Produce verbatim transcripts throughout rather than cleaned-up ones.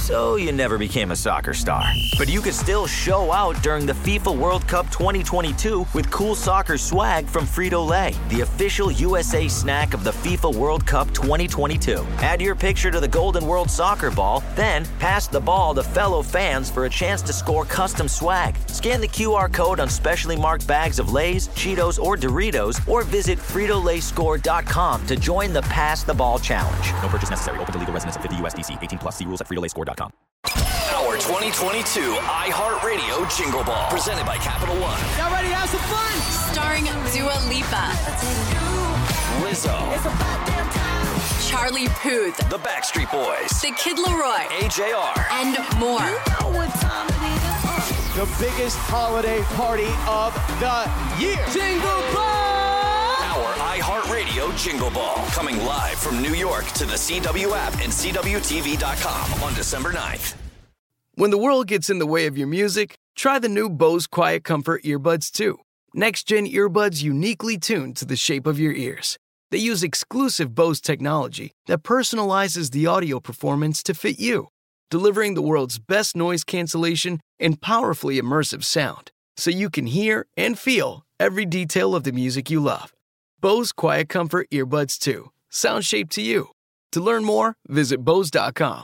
so you never became a soccer star. But you could still show out during the FIFA World Cup twenty twenty-two with cool soccer swag from Frito-Lay, the official U S A snack of the FIFA World Cup twenty twenty-two. Add your picture to the Golden World Soccer Ball, then pass the ball to fellow fans for a chance to score custom swag. Scan the Q R code on specially marked bags of Lay's, Cheetos, or Doritos, or visit Frito Lay Score dot com to join the Pass the Ball Challenge. No purchase necessary. Open to legal residents of fifty U S D C. eighteen plus. See rules at Frito Lay Score dot com. Our twenty twenty-two iHeartRadio Jingle Ball, presented by Capital One. Y'all ready to have some fun? Starring Dua Lipa, Lizzo, Charlie Puth, The Backstreet Boys, The Kid Laroi, A J R, and more. The biggest holiday party of the year. Jingle Ball! Our iHeartRadio Jingle Ball, coming live from New York to the C W app and C W T V dot com on December ninth. When the world gets in the way of your music, try the new Bose Quiet Comfort earbuds two. Next-gen earbuds uniquely tuned to the shape of your ears. They use exclusive Bose technology that personalizes the audio performance to fit you, delivering the world's best noise cancellation and powerfully immersive sound, so you can hear and feel every detail of the music you love. Bose Quiet Comfort earbuds two. Sound shaped to you. To learn more, visit Bose dot com.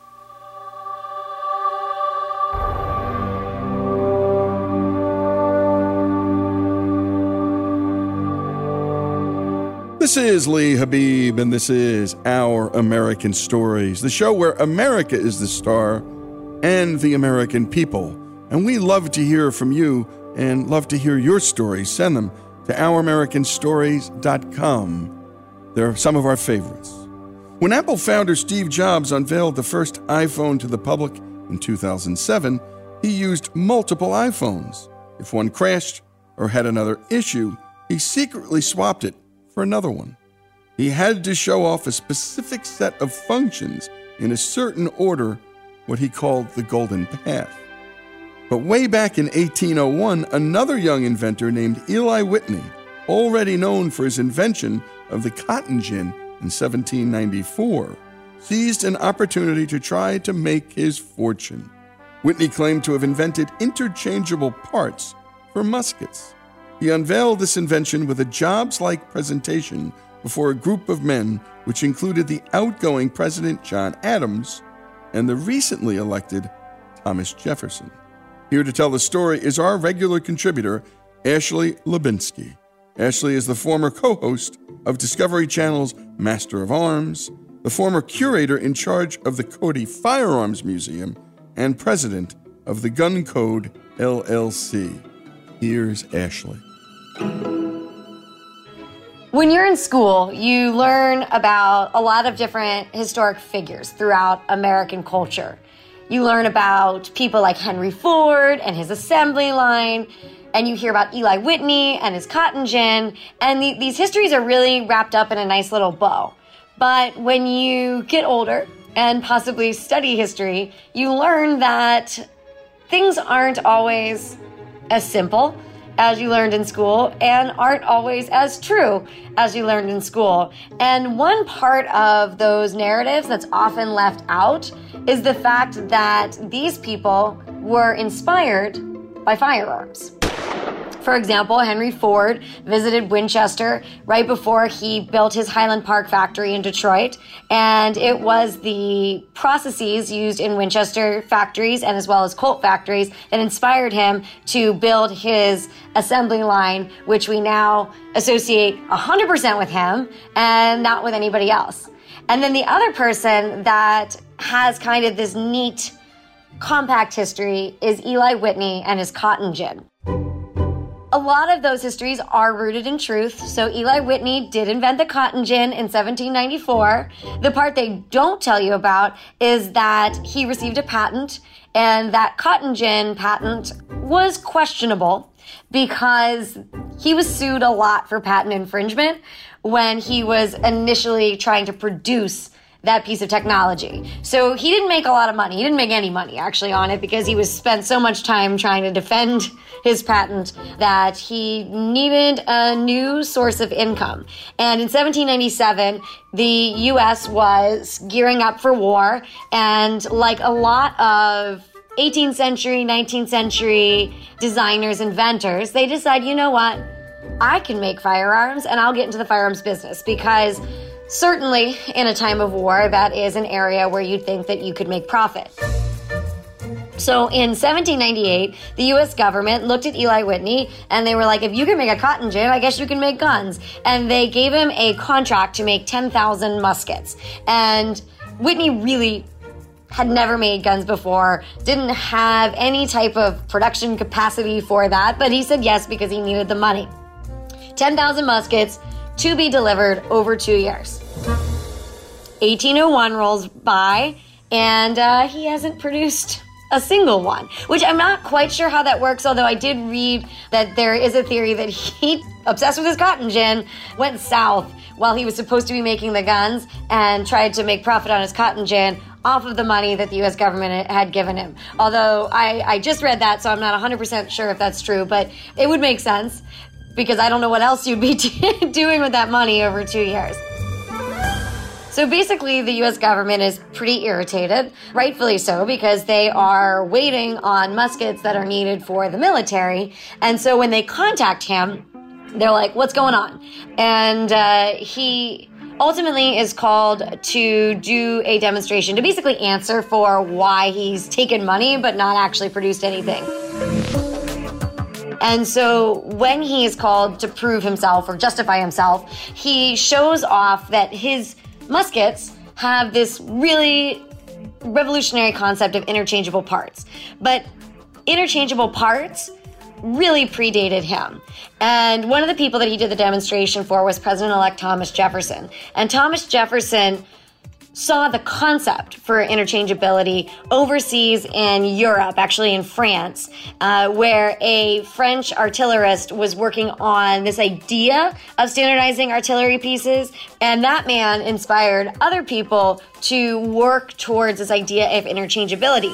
This is Lee Habib, and this is Our American Stories, the show where America is the star and the American people. And we love to hear from you and love to hear your stories. Send them to our american stories dot com. They're some of our favorites. When Apple founder Steve Jobs unveiled the first iPhone to the public in two thousand seven, he used multiple iPhones. If one crashed or had another issue, he secretly swapped it for another one. He had to show off a specific set of functions in a certain order, what he called the golden path. But way back in eighteen oh one, another young inventor named Eli Whitney, already known for his invention of the cotton gin in seventeen ninety-four, seized an opportunity to try to make his fortune. Whitney claimed to have invented interchangeable parts for muskets. He unveiled this invention with a Jobs-like presentation before a group of men, which included the outgoing President John Adams and the recently elected Thomas Jefferson. Here to tell the story is our regular contributor, Ashley Lubinsky. Ashley is the former co-host of Discovery Channel's Master of Arms, the former curator in charge of the Cody Firearms Museum, and president of the Gun Code L L C. Here's Ashley. When you're in school, you learn about a lot of different historic figures throughout American culture. You learn about people like Henry Ford and his assembly line, and you hear about Eli Whitney and his cotton gin, and the, these histories are really wrapped up in a nice little bow. But when you get older and possibly study history, you learn that things aren't always as simple as you learned in school and aren't always as true as you learned in school. And one part of those narratives that's often left out is the fact that these people were inspired by firearms. For example, Henry Ford visited Winchester right before he built his Highland Park factory in Detroit, and it was the processes used in Winchester factories and as well as Colt factories that inspired him to build his assembly line, which we now associate one hundred percent with him and not with anybody else. And then the other person that has kind of this neat, compact history is Eli Whitney and his cotton gin. A lot of those histories are rooted in truth. So Eli Whitney did invent the cotton gin in seventeen ninety-four. The part they don't tell you about is that he received a patent, and that cotton gin patent was questionable because he was sued a lot for patent infringement when he was initially trying to produce that piece of technology. So he didn't make a lot of money. He didn't make any money actually on it because he was spent so much time trying to defend his patent that he needed a new source of income. And in seventeen ninety-seven, the U S was gearing up for war, and like a lot of eighteenth century, nineteenth century designers, inventors, they decide, you know what, I can make firearms and I'll get into the firearms business, because certainly in a time of war, that is an area where you'd think that you could make profit. So in seventeen ninety-eight, the U S government looked at Eli Whitney and they were like, if you can make a cotton gin, I guess you can make guns. And they gave him a contract to make ten thousand muskets. And Whitney really had never made guns before, didn't have any type of production capacity for that, but he said yes because he needed the money. ten thousand muskets to be delivered over two years. eighteen oh one rolls by, and uh, he hasn't produced a single one, which I'm not quite sure how that works, although I did read that there is a theory that he, obsessed with his cotton gin, went south while he was supposed to be making the guns and tried to make profit on his cotton gin off of the money that the U S government had given him. Although I, I just read that, so I'm not one hundred percent sure if that's true, but it would make sense because I don't know what else you'd be doing with that money over two years. So basically, the U S government is pretty irritated, rightfully so, because they are waiting on muskets that are needed for the military. And so when they contact him, they're like, what's going on? And uh, he ultimately is called to do a demonstration to basically answer for why he's taken money but not actually produced anything. And so when he is called to prove himself or justify himself, he shows off that his muskets have this really revolutionary concept of interchangeable parts. But interchangeable parts really predated him. And one of the people that he did the demonstration for was President-elect Thomas Jefferson. And Thomas Jefferson saw the concept for interchangeability overseas in Europe, actually in France, uh, where a French artillerist was working on this idea of standardizing artillery pieces. And that man inspired other people to work towards this idea of interchangeability.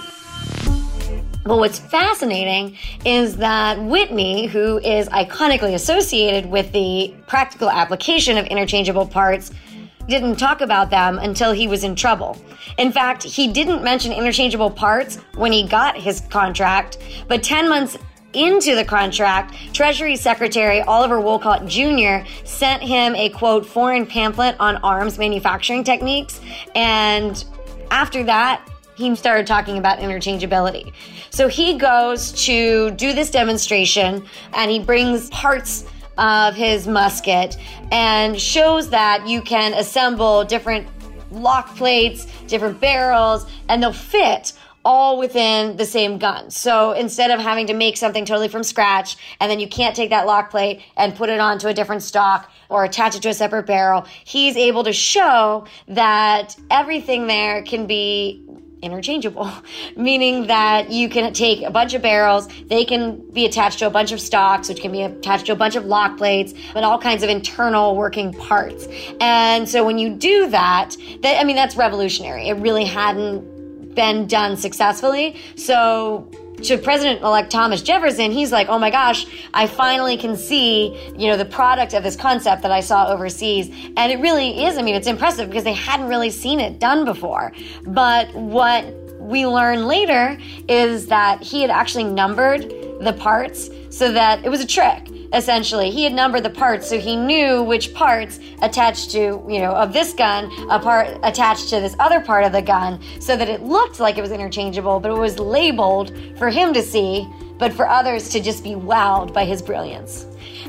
But what's fascinating is that Whitney, who is iconically associated with the practical application of interchangeable parts, didn't talk about them until he was in trouble. In fact, he didn't mention interchangeable parts when he got his contract, but ten months into the contract, Treasury Secretary Oliver Wolcott Junior sent him a, quote, foreign pamphlet on arms manufacturing techniques, and after that, he started talking about interchangeability. So he goes to do this demonstration, and he brings parts of his musket and shows that you can assemble different lock plates, different barrels, and they'll fit all within the same gun. So instead of having to make something totally from scratch, and then you can't take that lock plate and put it onto a different stock or attach it to a separate barrel, he's able to show that everything there can be interchangeable, meaning that you can take a bunch of barrels, they can be attached to a bunch of stocks, which can be attached to a bunch of lock plates, but all kinds of internal working parts. And so when you do that, that I mean, that's revolutionary. It really hadn't been done successfully. So to President-elect Thomas Jefferson, he's like, oh my gosh, I finally can see, you know, the product of this concept that I saw overseas. And it really is, I mean, it's impressive because they hadn't really seen it done before. But what we learn later is that he had actually numbered the parts so that it was a trick. Essentially, he had numbered the parts, so he knew which parts attached to, you know, of this gun, a part attached to this other part of the gun, so that it looked like it was interchangeable, but it was labeled for him to see, but for others to just be wowed by his brilliance.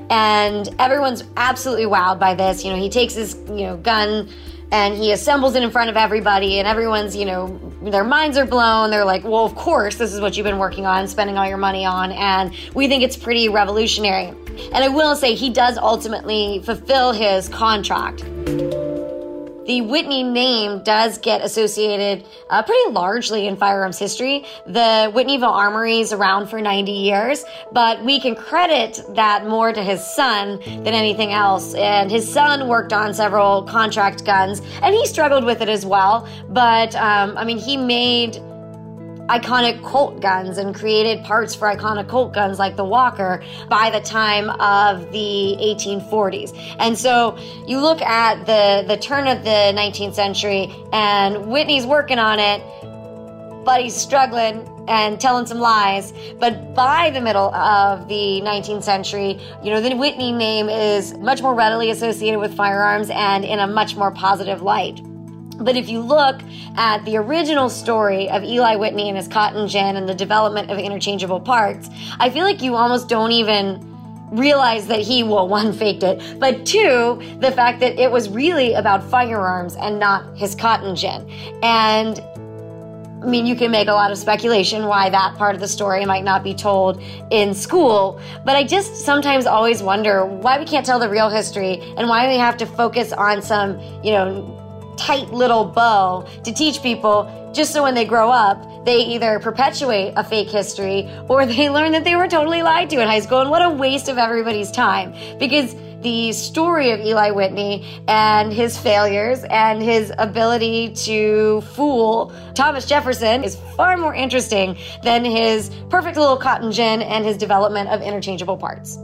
And everyone's absolutely wowed by this. You know, he takes his, you know, gun and he assembles it in front of everybody, and everyone's, you know, their minds are blown. They're like, well, of course, this is what you've been working on, spending all your money on, and we think it's pretty revolutionary. And I will say he does ultimately fulfill his contract. the Whitney name does get associated uh, pretty largely in firearms history. The Whitneyville Armory is around for ninety years, but we can credit that more to his son than anything else. And his son worked on several contract guns, and he struggled with it as well. But, um, I mean, he made iconic Colt guns and created parts for iconic Colt guns like the Walker by the time of the eighteen forties. And so you look at the, the turn of the nineteenth century, and Whitney's working on it, but he's struggling and telling some lies. But by the middle of the nineteenth century, you know, the Whitney name is much more readily associated with firearms and in a much more positive light. But if you look at the original story of Eli Whitney and his cotton gin and the development of interchangeable parts, I feel like you almost don't even realize that he, well, one, faked it, but two, the fact that it was really about firearms and not his cotton gin. And I mean, you can make a lot of speculation why that part of the story might not be told in school, but I just sometimes always wonder why we can't tell the real history and why we have to focus on some, you know, tight little bow to teach people, just so when they grow up, they either perpetuate a fake history or they learn that they were totally lied to in high school. And what a waste of everybody's time, because the story of Eli Whitney and his failures and his ability to fool Thomas Jefferson is far more interesting than his perfect little cotton gin and his development of interchangeable parts.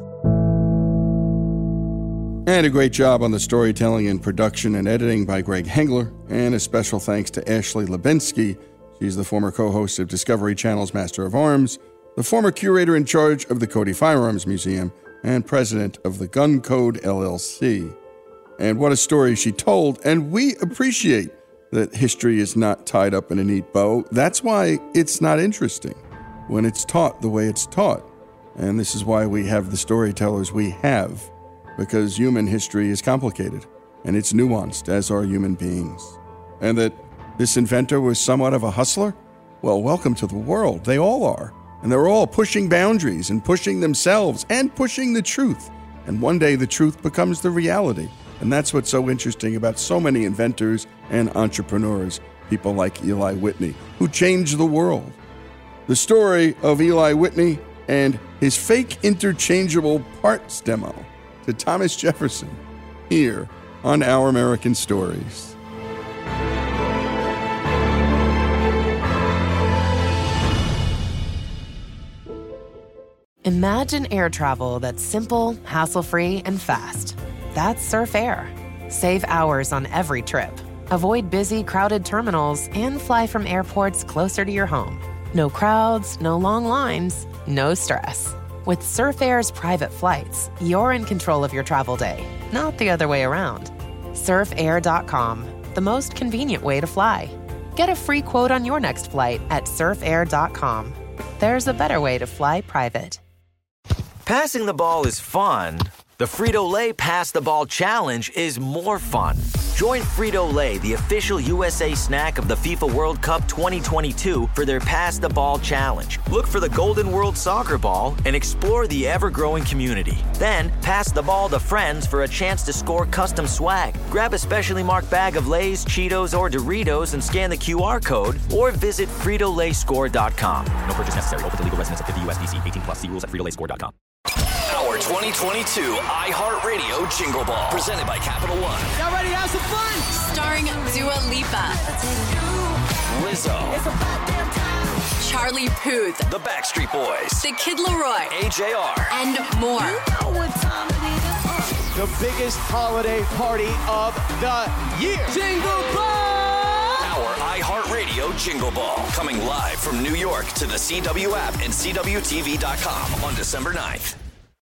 And a great job on the storytelling and production and editing by Greg Hengler. And a special thanks to Ashley Lubinsky. She's the former co-host of Discovery Channel's Master of Arms, the former curator in charge of the Cody Firearms Museum, and president of the Gun Code L L C. And what a story she told, and we appreciate that history is not tied up in a neat bow. That's why it's not interesting when it's taught the way it's taught. And this is why we have the storytellers we have, because human history is complicated, and it's nuanced, as are human beings. And that this inventor was somewhat of a hustler? Well, welcome to the world. They all are. And they're all pushing boundaries and pushing themselves and pushing the truth. And one day the truth becomes the reality. And that's what's so interesting about so many inventors and entrepreneurs, people like Eli Whitney, who changed the world. The story of Eli Whitney and his fake interchangeable parts demo to Thomas Jefferson, here on Our American Stories. Imagine air travel that's simple, hassle-free, and fast. That's Surf Air. Save hours on every trip. Avoid busy, crowded terminals and fly from airports closer to your home. No crowds, no long lines, no stress. With Surf Air's private flights, you're in control of your travel day, not the other way around. surf air dot com, the most convenient way to fly. Get a free quote on your next flight at surf air dot com. There's a better way to fly private. Passing the ball is fun. The Frito-Lay Pass the Ball Challenge is more fun. Join Frito-Lay, the official U S A snack of the FIFA World Cup twenty twenty-two, for their Pass the Ball Challenge. Look for the Golden World Soccer Ball and explore the ever-growing community. Then, pass the ball to friends for a chance to score custom swag. Grab a specially marked bag of Lay's, Cheetos, or Doritos and scan the Q R code, or visit Frito Lay Score dot com. No purchase necessary. Open to legal residents of fifty U S D C. eighteen plus. See rules at Frito Lay Score dot com. Our twenty twenty-two iHeartRadio Jingle Ball, presented by Capital One. Y'all ready to have some fun? Starring Dua Lipa, Lizzo, Charlie Puth, The Backstreet Boys, The Kid Laroi, A J R, and more. The biggest holiday party of the year. Jingle Ball! Our iHeartRadio Jingle Ball, coming live from New York to the C W app and C W T V dot com on December ninth.